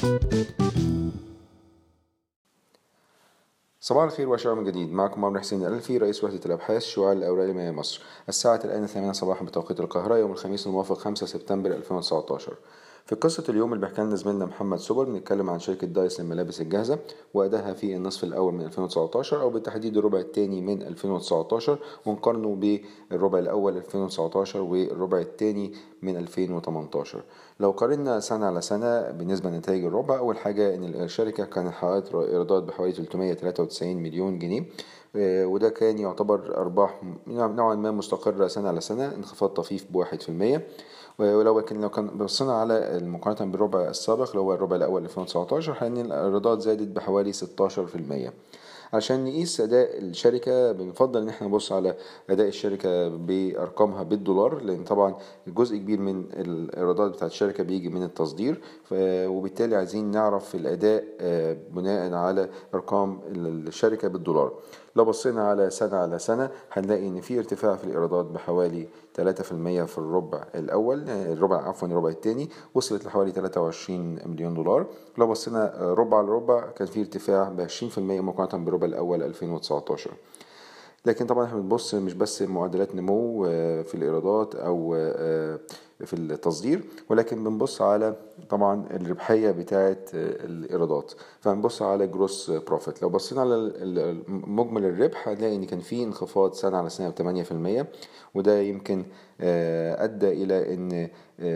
صباح الخير وشعب من جديد. معكم عمرو حسين الألفي، رئيس وحدة الأبحاث شعاع الأوراق المائية مصر. الساعة الآن 8 صباحا بتوقيت القاهرة، يوم الخميس الموافق 5 سبتمبر 2019. في قصة اليوم اللي بيحكي لنا زميلنا محمد سوبر، بنتكلم عن شركة دايس للملابس الجاهزة وأدائها في النصف الأول من 2019، أو بالتحديد الربع الثاني من 2019، ونقارنه بالربع الأول 2019 والربع الثاني من 2018. لو قارنا سنة على سنة بالنسبة لنتائج الربع، أول حاجة إن الشركة كانت حققت إيرادات بحوالي 393 مليون جنيه، وده كان يعتبر أرباح نوعا ما مستقرة سنة على سنة، انخفاض طفيف ب1%. ولو كان بصينا على المقارنة بالربع السابق اللي هو الربع الأول 2019، هنلاقي إن الإيرادات زادت بحوالي 16%. عشان نقيس أداء الشركة بنفضل إن احنا نبص على أداء الشركة بأرقامها بالدولار، لأن طبعا جزء كبير من الإيرادات بتاعت الشركة بيجي من التصدير، وبالتالي عايزين نعرف الأداء بناء على أرقام الشركة بالدولار. لو بصينا على سنة هنلاقي إن في ارتفاع في الإيرادات بحوالي 3% في الربع الأول، الربع الثاني وصلت لحوالي 23 مليون دولار. لو بصينا ربع لربع كان في ارتفاع ب20% مقارنة بالربع الأول 2019. لكن طبعا احنا بنبص مش بس معدلات نمو في الإيرادات أو في التصدير، ولكن بنبص على طبعا الربحية بتاعة الإيرادات، فبنبص على جروس بروفيت. لو بصينا على مجمل الربح هنلاقي إن كان في انخفاض سنة على سنة ب8%، وده يمكن أدى إلى إن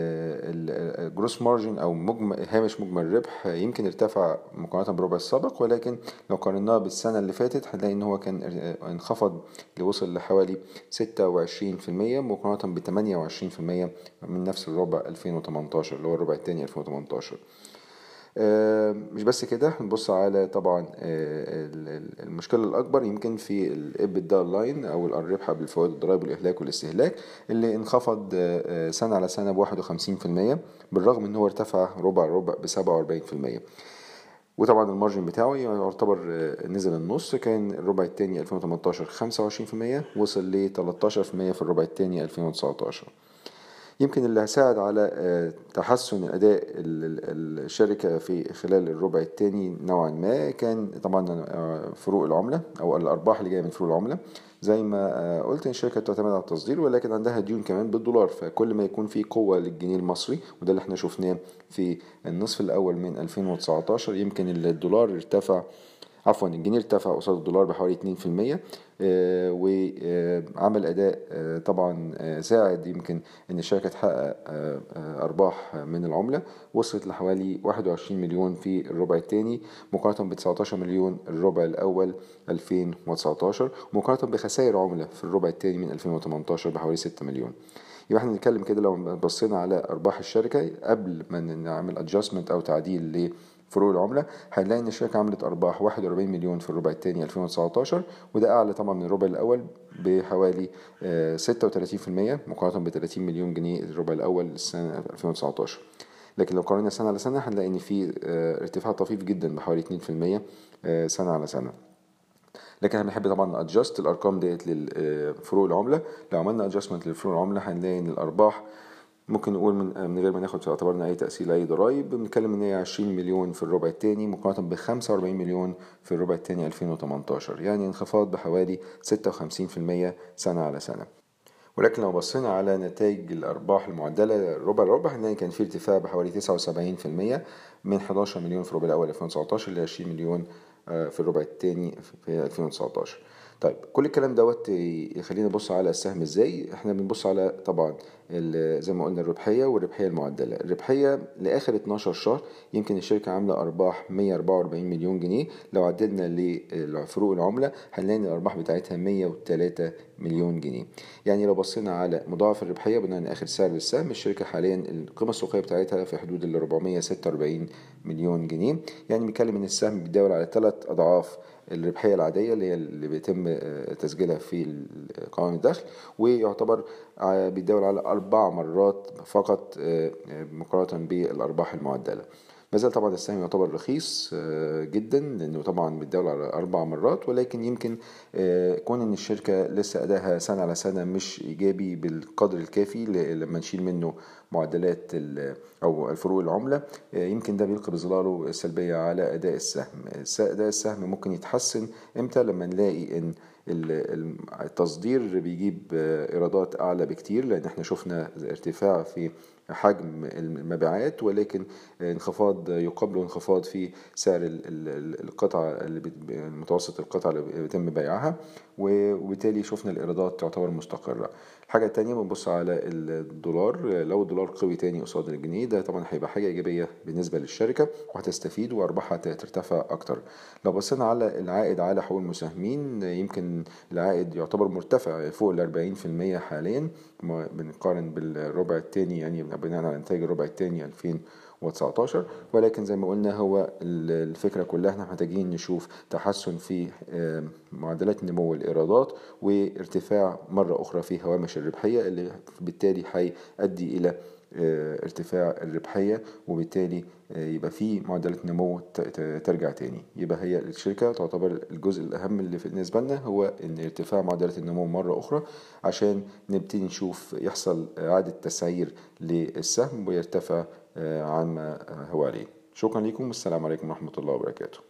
الجروس مارجن أو هامش مجمل الربح يمكن ارتفع مقارنة بالربع السابق، ولكن لو قارناه بالسنة اللي فاتت هنلاقي إن هو كان انخفض لوصل لحوالي 26% مقارنة ب28% من نفس الربع 2018 اللي هو الربع الثاني 2018. مش بس كده، هنبص على طبعا المشكلة الأكبر يمكن في الإبدا لاين أو الربح بالفوائد والضرائب والإهلاك والاستهلاك، اللي انخفض سنة على سنة ب51%، بالرغم إن هو ارتفع ربع ب47%. وطبعا المارجن بتاعه يعتبر نزل النص، كان الربع الثاني 2018 25%، وصل ل 13% في الربع الثاني 2019. يمكن اللي هساعد على تحسن أداء الشركة في خلال الربع الثاني نوعا ما كان طبعا فروق العملة أو الأرباح اللي جاية من فروق العملة. زي ما قلت إن الشركة بتعتمد على التصدير، ولكن عندها ديون كمان بالدولار، فكل ما يكون في قوة للجنيه المصري، وده اللي احنا شفناه في النصف الأول من 2019، يمكن الدولار ارتفع الجنيه ارتفع قصاد الدولار بحوالي 2%، وعمل أداء طبعا ساعد يمكن إن الشركة تحقق أرباح من العملة وصلت لحوالي 21 مليون في الربع الثاني مقارنة ب 19 مليون الربع الأول 2019، مقارنة بخسائر عملة في الربع الثاني من 2018 بحوالي 6 مليون. يبقى احنا نتكلم كده لو بصينا على أرباح الشركة قبل ما نعمل adjustment أو تعديل فروق العملة، هنلاقي إن الشركة عملت أرباح 41 مليون في الربع الثاني 2019، وده أعلى طبعا من الربع الأول بحوالي 36% مقارنة ب 30 مليون جنيه الربع الأول السنة 2019. لكن لو قارنا سنة على سنة هنلاقي إن في ارتفاع طفيف جدا بحوالي 2% سنة على سنة. لكن احنا بنحب طبعا ادجست الارقام ديت للفروق العمله. لو عملنا ادجستمنت للفروق العمله هنلاقي ان الارباح ممكن نقول من غير ما ناخد في اعتبارنا اي تاثير اي ضرائب، بنتكلم ان هي 20 مليون في الربع الثاني مقارنه ب 45 مليون في الربع الثاني 2018، يعني انخفاض بحوالي 56% سنه على سنه. ولكن لو بصينا على نتائج الأرباح المعدلة ربع هنلاقي كان في ارتفاع بحوالي 79% من 11 مليون في الربع الأول 2019 ل 20 مليون في الربع الثاني في 2019. طيب كل الكلام دوت يخلينا نبص على السهم ازاي. احنا بنبص على طبعا زي ما قلنا الربحية والربحية المعدلة. الربحية لآخر 12 شهر يمكن الشركة عاملة أرباح 144 مليون جنيه. لو عدلنا لفروق العملة هنلاقي ان الأرباح بتاعتها 103 مليون جنيه. يعني لو بصينا على مضاعف الربحية بناء آخر سعر للسهم، الشركة حاليا القيمة السوقية بتاعتها في حدود 446 مليون جنيه، يعني بيتكلم ان السهم بيتداول على 3 أضعاف الربحية العادية اللي بيتم تسجيلها في قوائم الدخل، ويعتبر بيتداول على 4 مرات فقط مقارنة بالأرباح المعدلة. مازال طبعا السهم يعتبر رخيص جدا، لأنه طبعا متداول على 4 مرات، ولكن يمكن كون إن الشركة لسه أداها سنة على سنة مش إيجابي بالقدر الكافي لما نشيل منه معدلات أو الفروق العملة، يمكن ده بيلقي بظلاله السلبية على أداء السهم. أداء السهم ممكن يتحسن إمتى؟ لما نلاقي إن التصدير بيجيب إيرادات أعلى بكتير، لأن احنا شفنا ارتفاع في حجم المبيعات، ولكن انخفاض يقابله انخفاض في سعر القطعة متوسط القطعة اللي بيتم بيعها، وبالتالي شفنا الإيرادات تعتبر مستقرة. الحاجة التانية بنبص على الدولار. لو الدولار قوي تاني قصاد الجنيه، ده طبعا هيبقى حاجة إيجابية بالنسبة للشركة وهتستفيد وأرباحها ترتفع أكتر. لو بصينا على العائد على حقوق المساهمين، يمكن العائد يعتبر مرتفع فوق 40% حاليا، بنقارن بالربع الثاني، يعني بناء على إنتاج الربع الثاني 2019. ولكن زي ما قلنا، هو الفكرة كلها احنا محتاجين نشوف تحسن في معدلات نمو الإيرادات، وارتفاع مرة أخرى في هوامش الربحية، اللي بالتالي هيؤدي إلى ارتفاع الربحية، وبالتالي يبقى في معدلات نمو ترجع تاني. يبقى هي الشركة تعتبر الجزء الأهم اللي بالنسبة لنا هو إن ارتفاع معدلات النمو مرة أخرى، عشان نبتدي نشوف يحصل إعادة تسعير للسهم ويرتفع عن ما هو عليه. شكرا لكم، والسلام عليكم ورحمة الله وبركاته.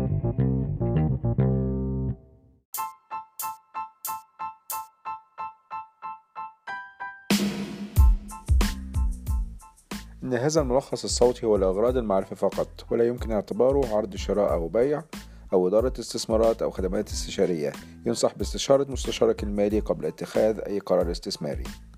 إن هذا الملخص الصوتي هو لأغراض المعرفة فقط، ولا يمكن اعتباره عرض شراء أو بيع أو إدارة استثمارات أو خدمات استشارية. ينصح باستشارة مستشارك المالي قبل اتخاذ أي قرار استثماري.